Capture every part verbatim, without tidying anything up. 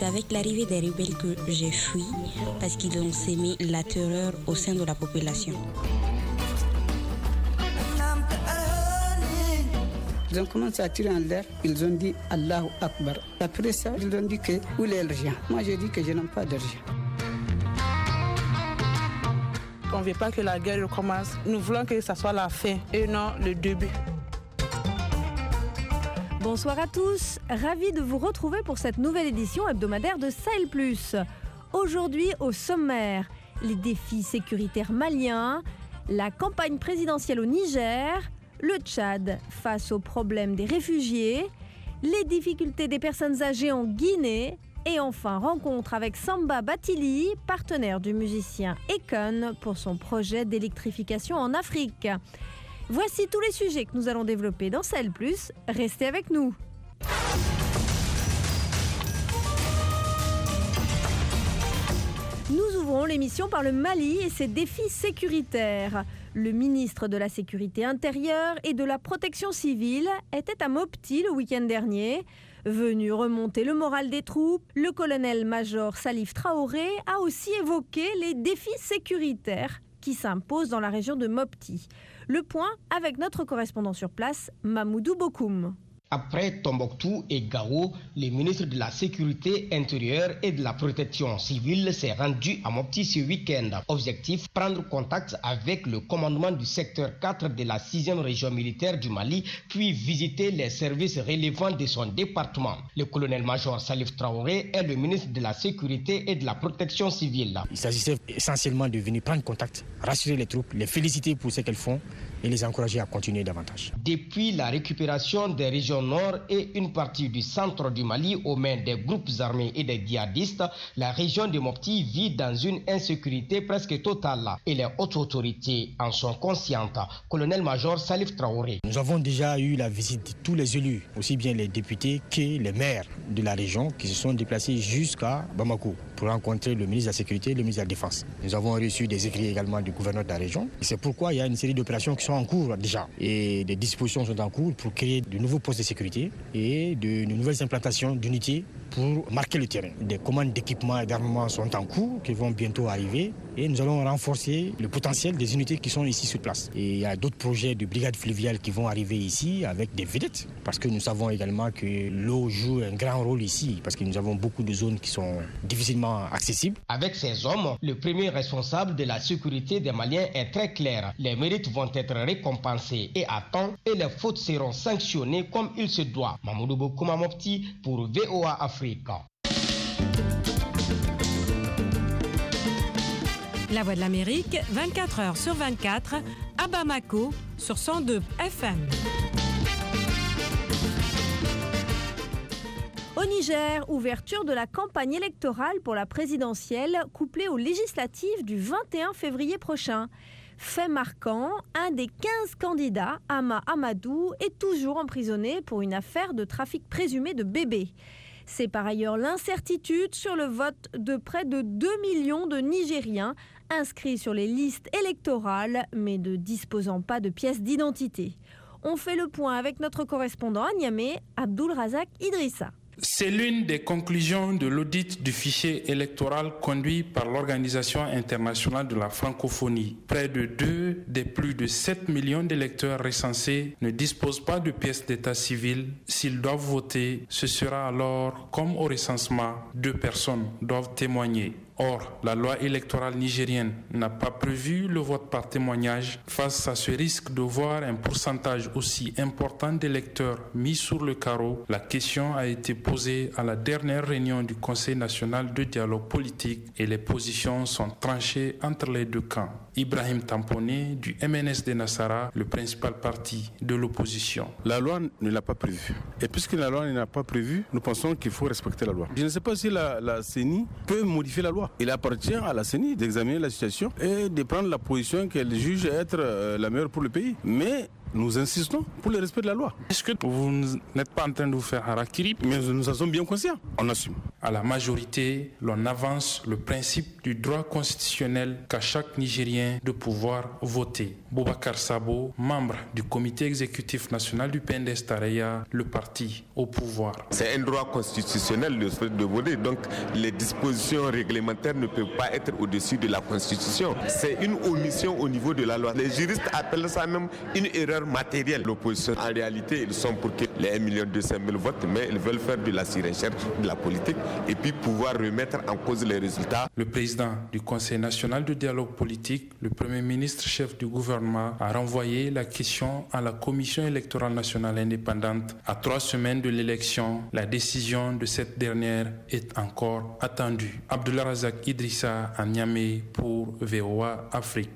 avec l'arrivée des rebelles que j'ai fui parce qu'ils ont sémé la terreur au sein de la population. Ils ont commencé à tirer en l'air, ils ont dit Allahu Akbar. Après ça, ils ont dit que où est l'argent? Moi j'ai dit que je n'ai pas d'argent. On ne veut pas que la guerre recommence. Nous voulons que ça soit la fin et non le début. Bonsoir à tous, ravi de vous retrouver pour cette nouvelle édition hebdomadaire de Sahel plus. Aujourd'hui au sommaire, les défis sécuritaires maliens, la campagne présidentielle au Niger, le Tchad face aux problèmes des réfugiés, les difficultés des personnes âgées en Guinée et enfin rencontre avec Samba Batili, partenaire du musicien Ekon pour son projet d'électrification en Afrique. Voici tous les sujets que nous allons développer dans Sahel plus. Restez avec nous. Nous ouvrons l'émission par le Mali et ses défis sécuritaires. Le ministre de la Sécurité intérieure et de la Protection civile était à Mopti le week-end dernier. Venu remonter le moral des troupes, le colonel-major Salif Traoré a aussi évoqué les défis sécuritaires qui s'imposent dans la région de Mopti. Le point avec notre correspondant sur place, Mamoudou Bokoum. Après Tombouctou et Gao, le ministre de la Sécurité intérieure et de la Protection civile s'est rendu à Mopti ce week-end. Objectif, prendre contact avec le commandement du secteur quatre de la sixième région militaire du Mali, puis visiter les services relevant de son département. Le colonel-major Salif Traoré est le ministre de la Sécurité et de la Protection civile. Il s'agissait essentiellement de venir prendre contact, rassurer les troupes, les féliciter pour ce qu'elles font et les encourager à continuer davantage. Depuis la récupération des régions nord et une partie du centre du Mali aux mains des groupes armés et des djihadistes, la région de Mopti vit dans une insécurité presque totale et les hautes autorités en sont conscientes. Colonel-major Salif Traoré. Nous avons déjà eu la visite de tous les élus, aussi bien les députés que les maires de la région qui se sont déplacés jusqu'à Bamako pour rencontrer le ministre de la Sécurité et le ministre de la Défense. Nous avons reçu des écrits également du gouverneur de la région. C'est pourquoi il y a une série d'opérations qui sont en cours déjà et des dispositions sont en cours pour créer de nouveaux postes de sécurité et de, de nouvelles implantations d'unités pour marquer le terrain. Des commandes d'équipements et d'armement sont en cours, qui vont bientôt arriver et nous allons renforcer le potentiel des unités qui sont ici sur place. Et il y a d'autres projets de brigades fluviales qui vont arriver ici avec des vedettes parce que nous savons également que l'eau joue un grand rôle ici parce que nous avons beaucoup de zones qui sont difficilement accessibles. Avec ces hommes, le premier responsable de la sécurité des Maliens est très clair. Les mérites vont être récompensés et à temps et les fautes seront sanctionnées comme il se doit. Mamoudou Bokoum Mopti pour V O A Afrique. La Voix de l'Amérique, vingt-quatre heures sur vingt-quatre, à Bamako, sur cent deux F M. Au Niger, ouverture de la campagne électorale pour la présidentielle couplée aux législatives du vingt et un février prochain. Fait marquant, un des quinze candidats, Ama Amadou, est toujours emprisonné pour une affaire de trafic présumé de bébés. C'est par ailleurs l'incertitude sur le vote de près de deux millions de Nigériens inscrits sur les listes électorales, mais ne disposant pas de pièces d'identité. On fait le point avec notre correspondant à Niamey, Abdul Razak Idrissa. C'est l'une des conclusions de l'audit du fichier électoral conduit par l'Organisation internationale de la francophonie. Près de deux des plus de sept millions d'électeurs recensés ne disposent pas de pièces d'état civil. S'ils doivent voter, ce sera alors, comme au recensement, deux personnes doivent témoigner. Or, la loi électorale nigérienne n'a pas prévu le vote par témoignage. Face à ce risque de voir un pourcentage aussi important d'électeurs mis sur le carreau, la question a été posée à la dernière réunion du Conseil national de dialogue politique et les positions sont tranchées entre les deux camps. Ibrahim Tamponé du M N S de Nassara, le principal parti de l'opposition. La loi ne l'a pas prévu. Et puisque la loi ne l'a pas prévu, nous pensons qu'il faut respecter la loi. Je ne sais pas si la, la C E N I peut modifier la loi. Il appartient à la C E N I d'examiner la situation et de prendre la position qu'elle juge être euh, la meilleure pour le pays. Mais Nous insistons pour le respect de la loi. Est-ce que vous n'êtes pas en train de vous faire harakiri? Mais nous en sommes bien conscients, on assume. À la majorité, l'on avance le principe du droit constitutionnel qu'a chaque Nigérien de pouvoir voter. Boubacar Sabo, membre du comité exécutif national du P N D S Tareya, le parti au pouvoir. C'est un droit constitutionnel de voter, donc les dispositions réglementaires ne peuvent pas être au-dessus de la Constitution. C'est une omission au niveau de la loi. Les juristes appellent ça même une erreur matérielle. L'opposition, en réalité, ils sont pour que les un million deux cent mille votent, mais ils veulent faire de la surenchère, de la politique, et puis pouvoir remettre en cause les résultats. Le président du Conseil national de dialogue politique, le Premier ministre chef du gouvernement, a renvoyé la question à la Commission électorale nationale indépendante. À trois semaines de l'élection, la décision de cette dernière est encore attendue. Abdullah Razak Idrissa à Niamey pour V O A Afrique.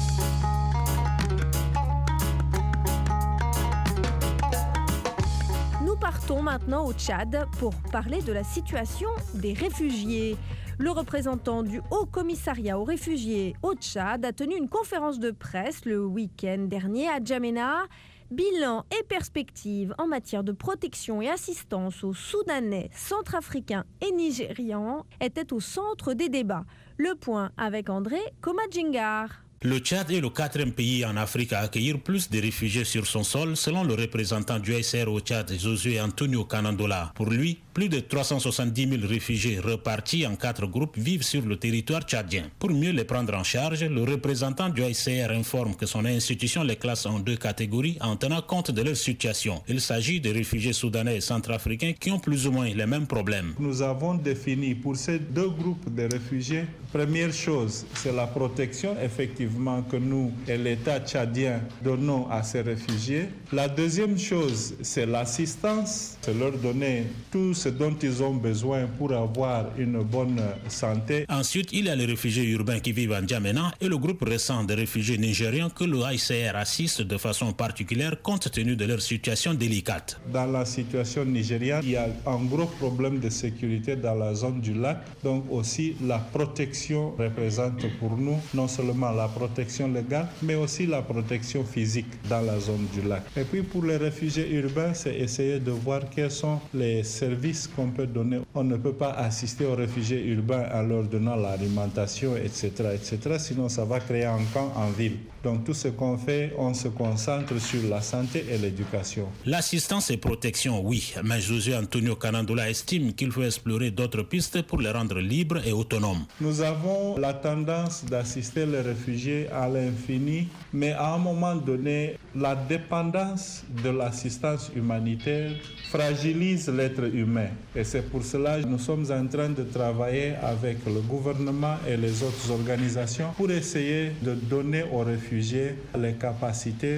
Nous partons maintenant au Tchad pour parler de la situation des réfugiés. Le représentant du Haut Commissariat aux réfugiés au Tchad a tenu une conférence de presse le week-end dernier à N'Djamena. Bilan et perspectives en matière de protection et assistance aux Soudanais, Centrafricains et Nigérians étaient au centre des débats. Le point avec André Komadjingar. Le Tchad est le quatrième pays en Afrique à accueillir plus de réfugiés sur son sol, selon le représentant du U N H C R au Tchad, Josué Antonio Kanandola. Pour lui, plus de trois cent soixante-dix mille réfugiés repartis en quatre groupes vivent sur le territoire tchadien. Pour mieux les prendre en charge, le représentant du U N H C R informe que son institution les classe en deux catégories en tenant compte de leur situation. Il s'agit de réfugiés soudanais et centrafricains qui ont plus ou moins les mêmes problèmes. Nous avons défini pour ces deux groupes de réfugiés, première chose, c'est la protection effectivement que nous et l'État tchadien donnons à ces réfugiés. La deuxième chose, c'est l'assistance, c'est leur donner tout ce dont ils ont besoin pour avoir une bonne santé. Ensuite, il y a les réfugiés urbains qui vivent à N'Djamena et le groupe récent de réfugiés nigériens que le U N H C R assiste de façon particulière compte tenu de leur situation délicate. Dans la situation nigériane, il y a un gros problème de sécurité dans la zone du lac. Donc aussi, la protection représente pour nous non seulement la protection légale, mais aussi la protection physique dans la zone du lac. Et puis pour les réfugiés urbains, c'est essayer de voir quels sont les services qu'on peut donner. On ne peut pas assister aux réfugiés urbains en leur donnant l'alimentation, et cetera, et cetera. Sinon, ça va créer un camp en ville. Donc tout ce qu'on fait, on se concentre sur la santé et l'éducation. L'assistance et protection, oui, mais José Antonio Kanandola estime qu'il faut explorer d'autres pistes pour les rendre libres et autonomes. Nous avons la tendance d'assister les réfugiés à l'infini, mais à un moment donné, la dépendance de l'assistance humanitaire fragilise l'être humain. Et c'est pour cela que nous sommes en train de travailler avec le gouvernement et les autres organisations pour essayer de donner aux réfugiés les capacités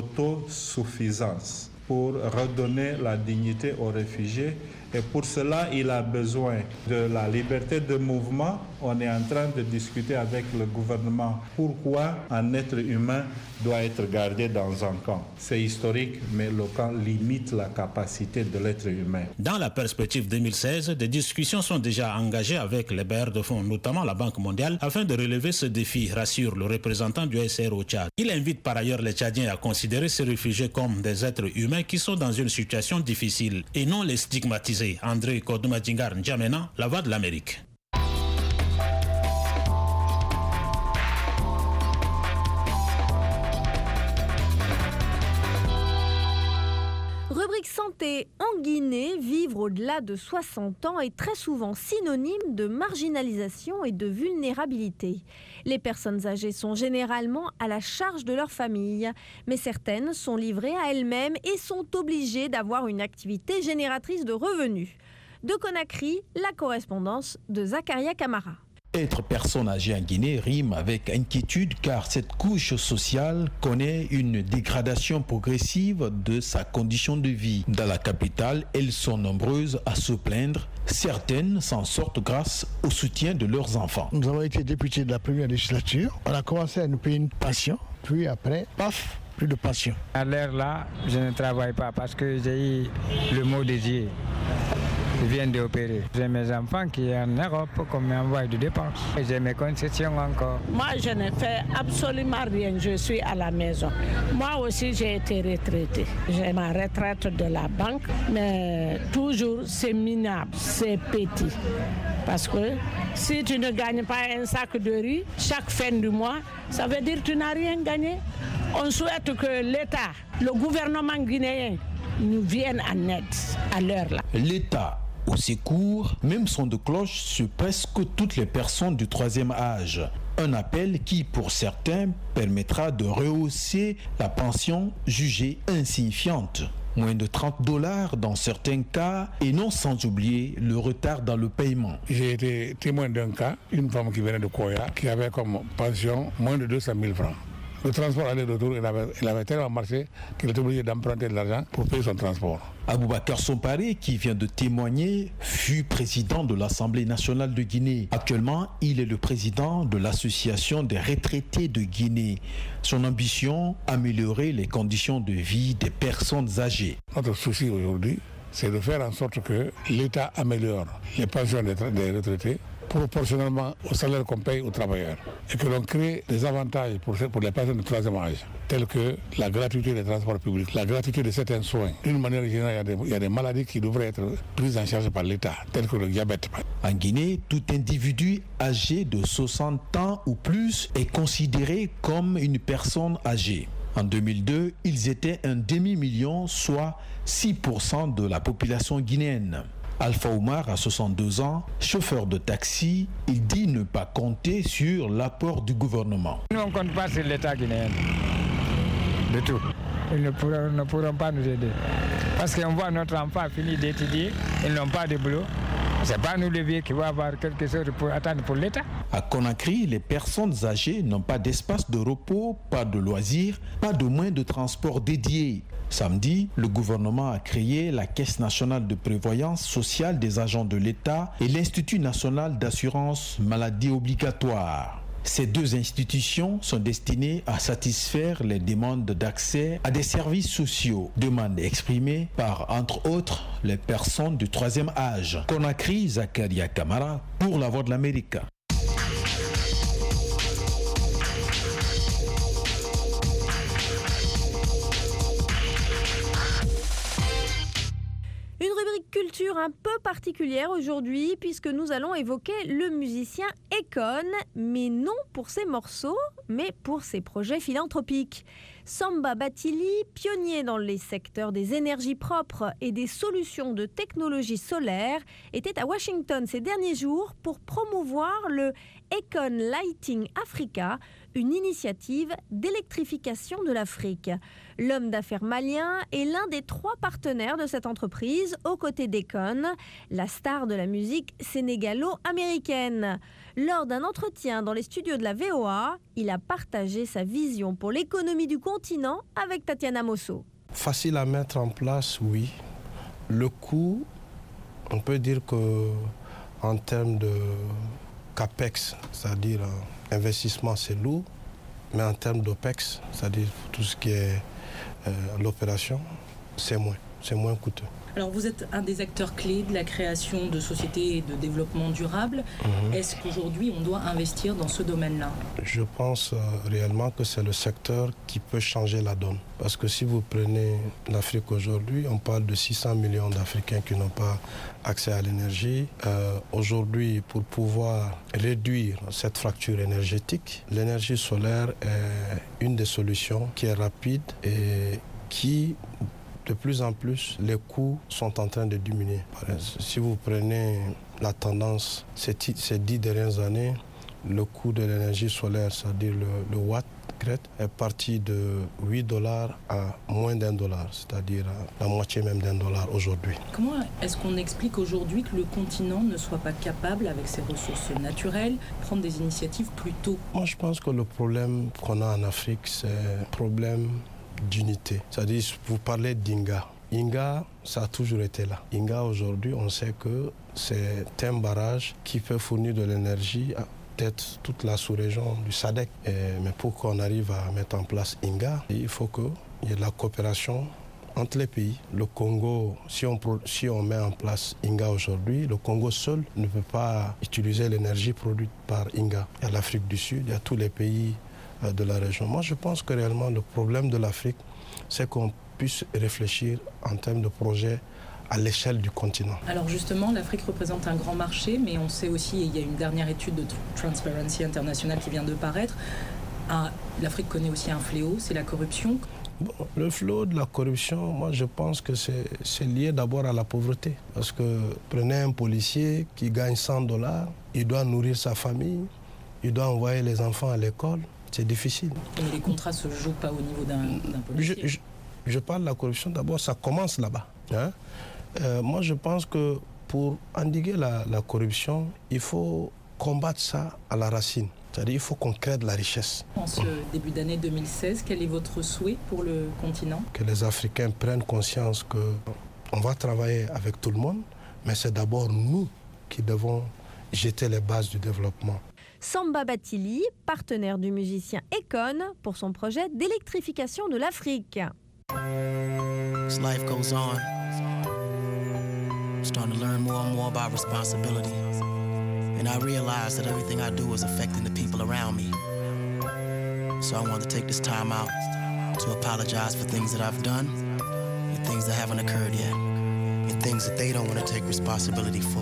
d'autosuffisance, pour redonner la dignité aux réfugiés. Et pour cela, il a besoin de la liberté de mouvement. On est en train de discuter avec le gouvernement pourquoi un être humain doit être gardé dans un camp. C'est historique, mais le camp limite la capacité de l'être humain. Dans la perspective deux mille seize, des discussions sont déjà engagées avec les bailleurs de fonds, notamment la Banque mondiale, afin de relever ce défi, rassure le représentant du U N H C R au Tchad. Il invite par ailleurs les Tchadiens à considérer ces réfugiés comme des êtres humains qui sont dans une situation difficile et non les stigmatiser. André Komadjingar, N'Djamena, la voix de l'Amérique. Rubrique santé. En Guinée, vivre au-delà de soixante ans est très souvent synonyme de marginalisation et de vulnérabilité. Les personnes âgées sont généralement à la charge de leur famille, mais certaines sont livrées à elles-mêmes et sont obligées d'avoir une activité génératrice de revenus. De Conakry, la correspondance de Zakaria Camara. Être personne âgée en Guinée rime avec inquiétude car cette couche sociale connaît une dégradation progressive de sa condition de vie. Dans la capitale, elles sont nombreuses à se plaindre. Certaines s'en sortent grâce au soutien de leurs enfants. Nous avons été députés de la première législature. On a commencé à nous payer une pension, puis après, paf, plus de pension. À l'heure là, je ne travaille pas parce que j'ai eu le mot de Dieu. je viens d'opérer. J'ai mes enfants qui sont en Europe, qu'on m'envoie de dépenses. J'ai mes concessions encore. Moi, je ne fais absolument rien. Je suis à la maison. Moi aussi, j'ai été retraitée. J'ai ma retraite de la banque, mais toujours, c'est minable, c'est petit. Parce que si tu ne gagnes pas un sac de riz chaque fin du mois, ça veut dire que tu n'as rien gagné. On souhaite que l'État, le gouvernement guinéen, nous vienne en aide à l'heure là. L'État au secours, même son de cloche sur presque toutes les personnes du troisième âge. Un appel qui, pour certains, permettra de rehausser la pension jugée insignifiante. Moins de trente dollars dans certains cas, et non sans oublier le retard dans le paiement. J'ai été témoin d'un cas, une femme qui venait de Koya, qui avait comme pension moins de deux cent mille francs. Le transport aller-retour, il avait, il avait tellement marché qu'il était obligé d'emprunter de l'argent pour payer son transport. Aboubacar Somparé, qui vient de témoigner, fut président de l'Assemblée nationale de Guinée. Actuellement, il est le président de l'Association des retraités de Guinée. Son ambition, améliorer les conditions de vie des personnes âgées. Notre souci aujourd'hui, c'est de faire en sorte que l'État améliore les pensions des retraités proportionnellement au salaire qu'on paye aux travailleurs et que l'on crée des avantages pour, pour les personnes de troisième âge, tels que la gratuité des transports publics, la gratuité de certains soins. D'une manière générale, il y a des, il y a des maladies qui devraient être prises en charge par l'État, telles que le diabète. En Guinée, tout individu âgé de soixante ans ou plus est considéré comme une personne âgée. En deux mille deux, ils étaient un demi-million, soit six pour cent de la population guinéenne. Alpha Oumar a soixante-deux ans, chauffeur de taxi, il dit ne pas compter sur l'apport du gouvernement. Nous on ne compte pas sur l'État guinéen, de tout. Ils ne pourront, ne pourront pas nous aider. Parce qu'on voit notre enfant finir d'étudier, ils n'ont pas de boulot. C'est pas nous les vieux qui vont avoir quelque chose pour attendre pour l'État. À Conakry, les personnes âgées n'ont pas d'espace de repos, pas de loisirs, pas de moyens de transport dédiés. Samedi, le gouvernement a créé la Caisse nationale de prévoyance sociale des agents de l'État et l'Institut national d'assurance maladie obligatoire. Ces deux institutions sont destinées à satisfaire les demandes d'accès à des services sociaux, demandes exprimées par, entre autres, les personnes du troisième âge. Conakry, Zakaria Kamara, pour la Voix de l'Amérique. Une rubrique culture un peu particulière aujourd'hui puisque nous allons évoquer le musicien Akon, mais non pour ses morceaux, mais pour ses projets philanthropiques. Samba Batili, pionnier dans les secteurs des énergies propres et des solutions de technologie solaire, était à Washington ces derniers jours pour promouvoir le Akon Lighting Africa, une initiative d'électrification de l'Afrique. L'homme d'affaires malien est l'un des trois partenaires de cette entreprise, aux côtés d'Akon, la star de la musique sénégalo-américaine. Lors d'un entretien dans les studios de la V O A, il a partagé sa vision pour l'économie du continent avec Tatiana Mosso. Facile à mettre en place, oui. Le coût, on peut dire que en termes de CAPEX, c'est-à-dire investissement, c'est lourd, mais en termes d'OPEX, c'est-à-dire tout ce qui est euh, l'opération, c'est moins, c'est moins coûteux. Alors vous êtes un des acteurs clés de la création de sociétés de développement durable. Mmh. Est-ce qu'aujourd'hui on doit investir dans ce domaine-là ? Je pense euh, réellement que c'est le secteur qui peut changer la donne. Parce que si vous prenez l'Afrique aujourd'hui, on parle de six cents millions d'Africains qui n'ont pas accès à l'énergie. Euh, aujourd'hui, pour pouvoir réduire cette fracture énergétique, l'énergie solaire est une des solutions qui est rapide et qui... De plus en plus, les coûts sont en train de diminuer. Si vous prenez la tendance ces, ces dix dernières années, le coût de l'énergie solaire, c'est-à-dire le, le watt crête, est parti de huit dollars à moins d'un dollar, c'est-à-dire la moitié même d'un dollar aujourd'hui. Comment est-ce qu'on explique aujourd'hui que le continent ne soit pas capable, avec ses ressources naturelles, de prendre des initiatives plus tôt ? Moi, je pense que le problème qu'on a en Afrique, c'est un problème d'unité. C'est-à-dire, vous parlez d'Inga. Inga, ça a toujours été là. Inga, aujourd'hui, on sait que c'est un barrage qui peut fournir de l'énergie à peut-être toute la sous-région du SADC. Et, mais pour qu'on arrive à mettre en place Inga, il faut qu'il y ait de la coopération entre les pays. Le Congo, si on, si on met en place Inga aujourd'hui, le Congo seul ne peut pas utiliser l'énergie produite par Inga. Il y a l'Afrique du Sud, il y a tous les pays euh, de la région. Moi, je pense que réellement, le problème de l'Afrique, c'est qu'on puisse réfléchir en termes de projets à l'échelle du continent. Alors justement, l'Afrique représente un grand marché, mais on sait aussi, il y a une dernière étude de Transparency International qui vient de paraître, ah, l'Afrique connaît aussi un fléau, c'est la corruption. Bon, le fléau de la corruption, moi je pense que c'est lié d'abord à la pauvreté. Parce que prenez un policier qui gagne cent dollars, il doit nourrir sa famille, il doit envoyer les enfants à l'école, c'est difficile. Et les contrats ne se jouent pas au niveau d'un policier. Je, je, je parle de la corruption, d'abord ça commence là-bas. Hein? Euh, moi, je pense que pour endiguer la, la corruption, il faut combattre ça à la racine. C'est-à-dire qu'il faut qu'on crée de la richesse. En ce début d'année deux mille seize, quel est votre souhait pour le continent? Que les Africains prennent conscience qu'on va travailler avec tout le monde, mais c'est d'abord nous qui devons jeter les bases du développement. Samba Batili, partenaire du musicien Akon pour son projet d'électrification de l'Afrique. As life goes on, I'm starting to learn more and more about responsibility. And I realize that everything I do is affecting the people around me. So I want to take this time out to apologize for things that I've done and things that haven't occurred yet and things that they don't want to take responsibility for.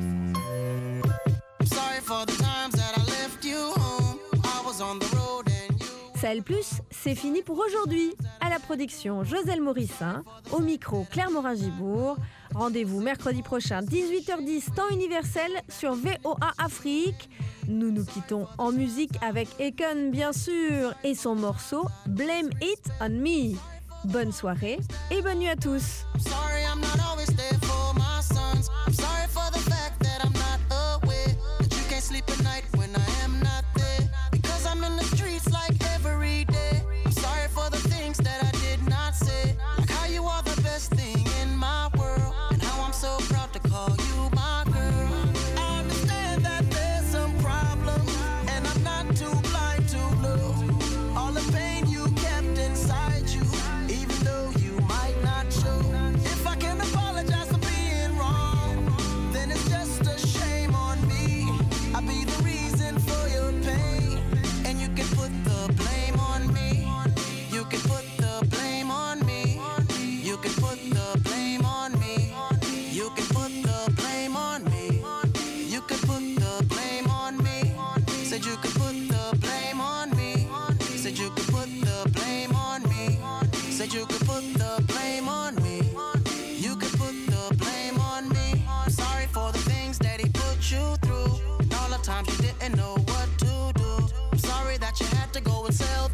I'm sorry for the times that I left you home. I was on the road and you... Sahel Plus, c'est fini pour aujourd'hui. À la production, Joselle Morissin. Au micro, Claire Morin-Gibourg. Rendez-vous mercredi prochain, dix-huit heures dix, temps universel, sur V O A Afrique. Nous nous quittons en musique avec Akon, bien sûr, et son morceau Blame It On Me. Bonne soirée et bonne nuit à tous. Times you didn't know what to do. I'm sorry that you had to go and sell